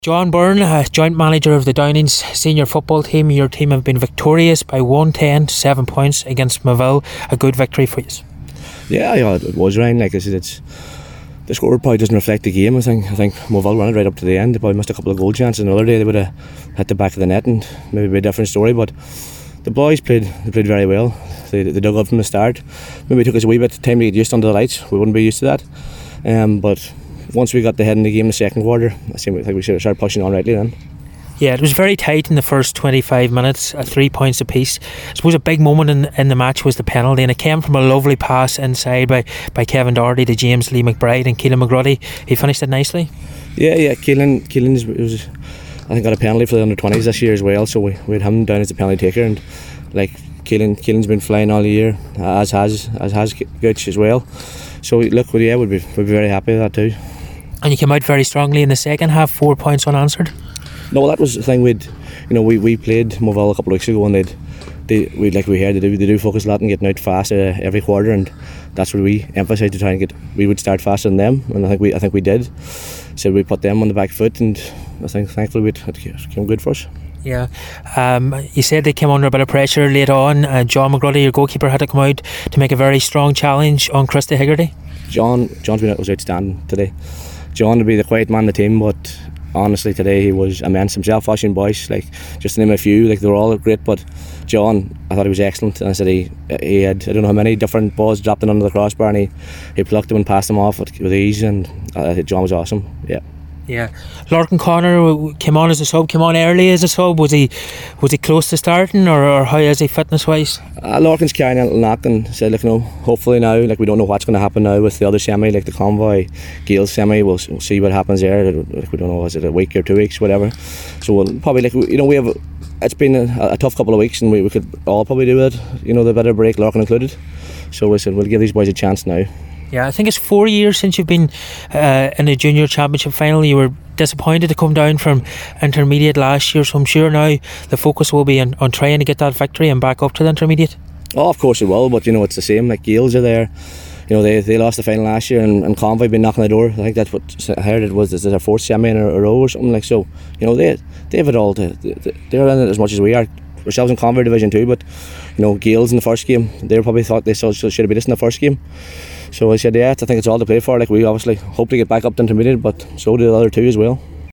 John Byrne, joint manager of the Downings senior football team. Your team have been victorious by 110 to 7 points against Moville. A good victory for you. Yeah, it was, Ryan. Like I said, the score probably doesn't reflect the game. I think Moville ran it right up to the end. They probably missed a couple of goal chances. Another day they would have hit the back of the net and maybe be a different story. But the boys played very well. They dug up from the start. Maybe it took us a wee bit of time to get used under the lights. We wouldn't be used to that. But once we got the head in the game in the second quarter, I think we should have started pushing on rightly then. Yeah, it was very tight in the first 25 minutes, 3 points apiece. I suppose a big moment in the match was the penalty, and it came from a lovely pass inside by Kevin Doherty to James Lee McBride and Keelan McGruddy. He finished it nicely. Yeah, Keelan I think got a penalty for the under-20s this year as well, so we had him down as the penalty taker, and like Keelan's been flying all year, as has Gooch as well. So look, we'd be very happy with that too. And you came out very strongly in the second half, 4 points unanswered. No, that was the thing. We played Moville a couple of weeks ago, and they do focus a lot on getting out fast every quarter, and that's where we emphasised to try and we would start faster than them, and I think we did. So we put them on the back foot, and I think thankfully it came good for us. Yeah, you said they came under a bit of pressure late on. John McGruddy, your goalkeeper, had to come out to make a very strong challenge on Christy Higgerty. John's was outstanding today. John would be the quiet man in the team, but honestly today he was immense himself. Washington boys, like just to name a few, like they were all great, but John, I thought he was excellent, and I said he had, I don't know how many different balls dropped in under the crossbar, and he plucked them and passed them off with ease, and John was awesome. Yeah, Lorcan Connor came on as a sub, came on early as a sub. Was he close to starting, or how is he fitness wise? Lorcan's carrying a little knock, and said, look, hopefully now, like we don't know what's going to happen now with the other semi, like the Convoy Gales semi. We'll see what happens there. Like we don't know, is it a week or 2 weeks, whatever. So we'll probably we have. It's been a tough couple of weeks, and we could all probably do it. The better break, Lorcan included. So we said we'll give these boys a chance now. Yeah, I think it's 4 years since you've been in a junior championship final. You were disappointed to come down from intermediate last year, so I'm sure now the focus will be on trying to get that victory and back up to the intermediate. Oh, of course it will, but it's the same. Like Gales are there. They lost the final last year, and Convoy been knocking the door. I think that's what I heard. It was their fourth semi in a row or something like so. They have it all. They're in it as much as we are. Ourselves in Convoy Division 2, but Gales in the first game, they probably thought they should have beat us in the first game. So I said, I think it's all to play for. Like we obviously hope to get back up to intermediate, but so do the other two as well.